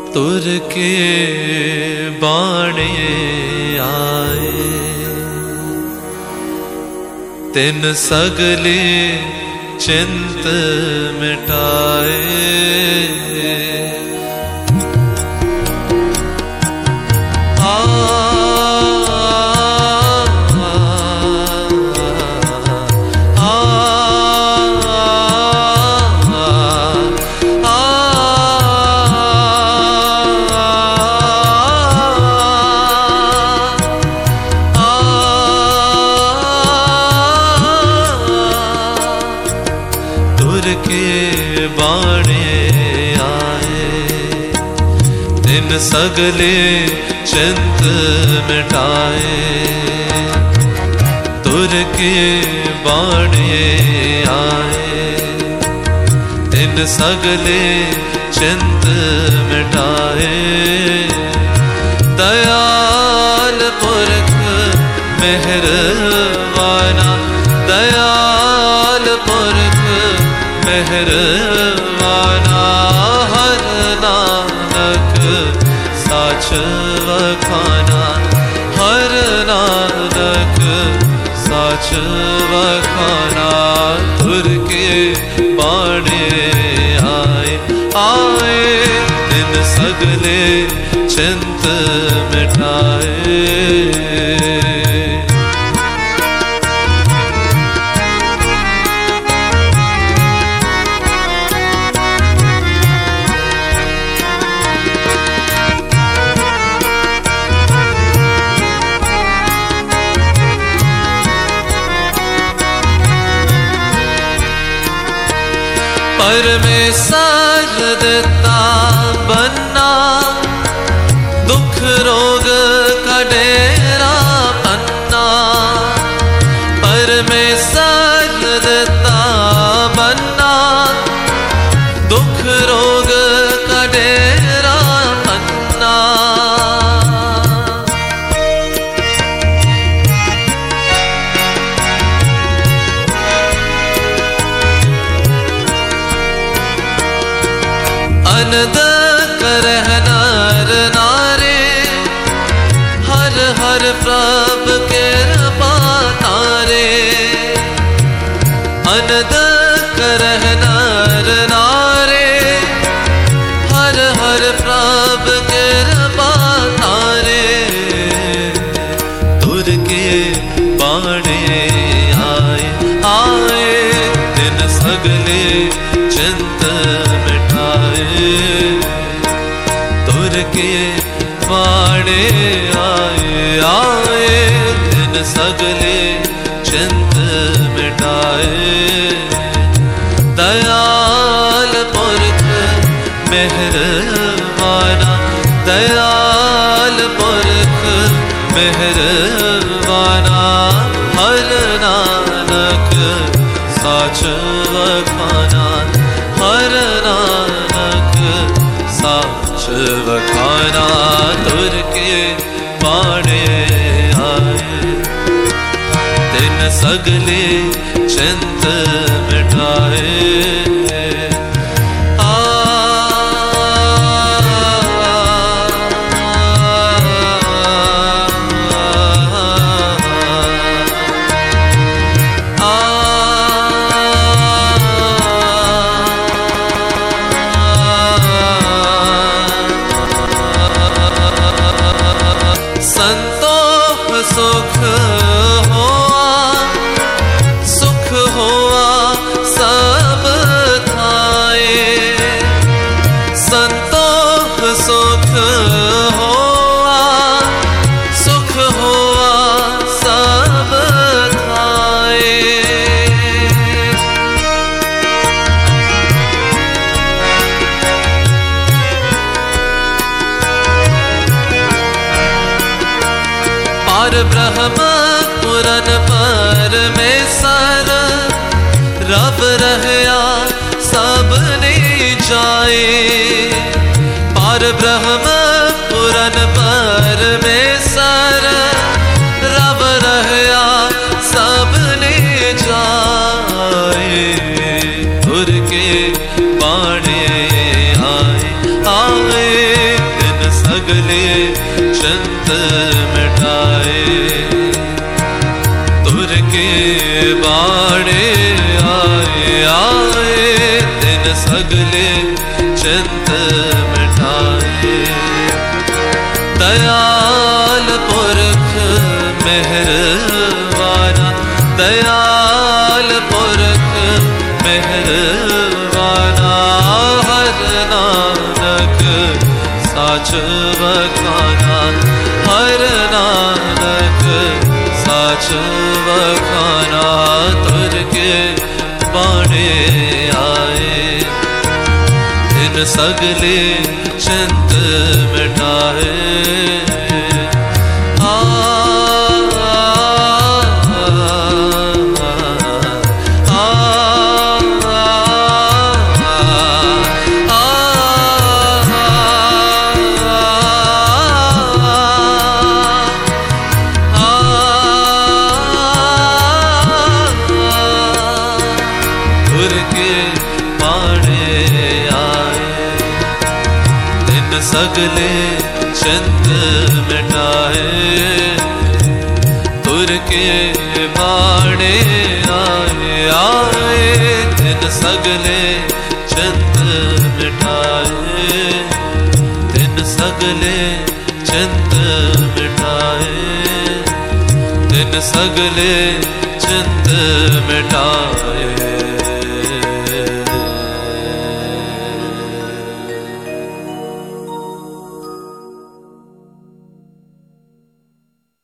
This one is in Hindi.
तुर के बाणे आए, तिन सगले चिंत मिटाए। के बाणे आए, तिन सगले चिंत मिटाए। तुर के बाणे आए, तिन सगले चिंत मिटाए। दयाल पुरख मेहरबाना, दयाल पुरख मेहरबाना। हर नानक साच वखाना, हर नानक साच वखाना। तुर के बाणे आए, आए दिन सगले चिंत मिटाए। परमेश्वर देता बनना, दुख रोग का डेरा पन्ना। परमेश्वर देता बनना, दुख रोग का डेरा पन्ना। अनद करह नर नारे, हर हर प्रभ के कृपा तारे। अनद करह नर नारे, हर हर प्रभ के कृपा तारे। तुर के बाणे आए, आए दिन सगले चिंत मिटाए। तुर के बाणे आए, आए दिन सगले चिंत मिटाए। दयाल पुरख मेहरबाना, दयाल पुरख मेहरबाना। हर नानक साच वखाना, हर नानक साच वखाना। तुर के बाणे आए, तिन सगले चिंत मिटाए। संतोष सुख होआ, सुख होआ सब थाए। संतोष सुख होआ, सुख होआ सब थाए। पार ब्रह्म पुरन परमेश्वर, रब रहया सबने जाए। पार ब्रह्म पुरन परमेश्वर, रब रहया सबने जाए। तुर के बाणे आए, आए चिंत मिटाए। तुर के बाणे आए आए दिन सगले चिंत मिटाए। दयाल पुरख मेहरबाना, दयाल पुरख मेहरबाना, हर नानक साच बखाना, हर नानक साच बखाना। तुर के बाणे आए दिन सगले चिंत मिटाए। सगले चिंत मिटाए। तुर के बाणे आए आए दिन सगले चिंत मिटाए। दिन सगले चिंत मिटाए। दिन सगले चिंत मिटाए।